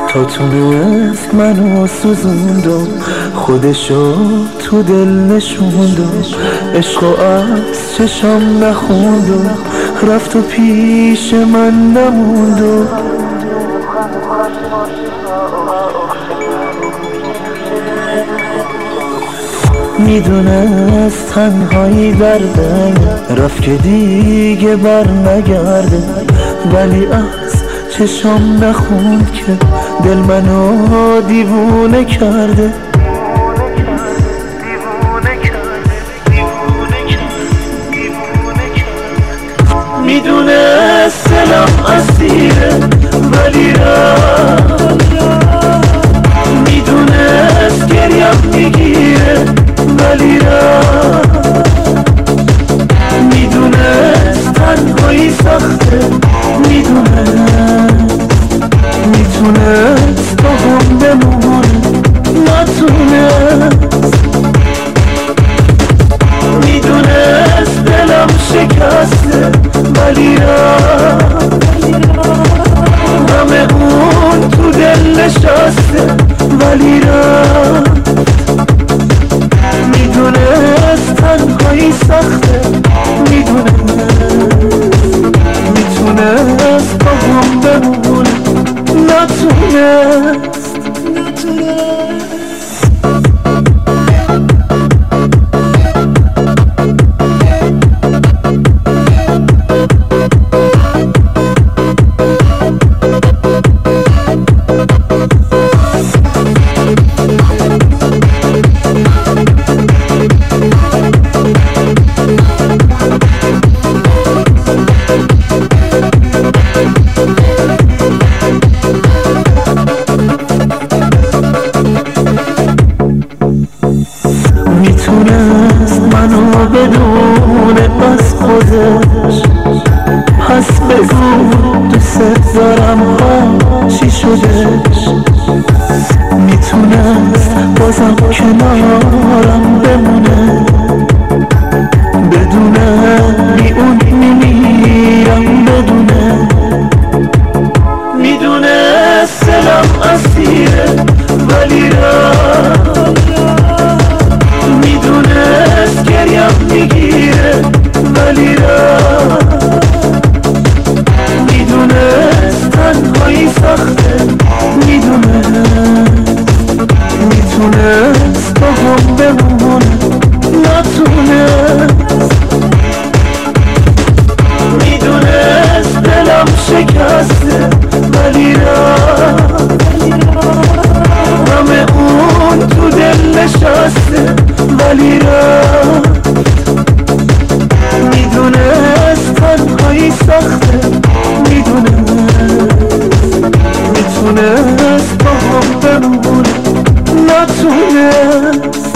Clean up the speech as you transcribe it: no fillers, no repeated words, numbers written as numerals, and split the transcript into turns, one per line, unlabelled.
تا تونست منو سوزوند و خودشو تو دل نشوند و عشق و از چشام نخوند و رفت و پیش من نموند و میدونست تنهایی درده رفت که دیگه بر نگرده، ولی از چشام نخوند که دل منو دیوونه کرده. میدونست دلم اسیره ولی رفت، میدونست گریم میگیره ولی رفت، میدونست تنهایی سخته، میتونست با هم بمونه نتونست، میدونست دلم شکسته ولی رفت، همه اون تو دل نشسته ولی رفت، میدونست تنهایی سخته، میتونست با هم بمونه نتونست. میتونست منو بدونه از خودش، پس بگو دوست دارم ها چی شدش، میتونست بازم کنارم بمونه بدونه بی اون میمیرم بدونه، میدونست دلم اسیره ولی رفت، میدونست گریم میگیره ولی رفت، میدونست تنهایی سخته، میتونست با هم بمونه نتونست، میدونست دلم شکسته ولی رفت، همه اون تو دل نشسته ولی رفت، میدونست تنهایی سخته، میتونست با هم بمونه نتونست.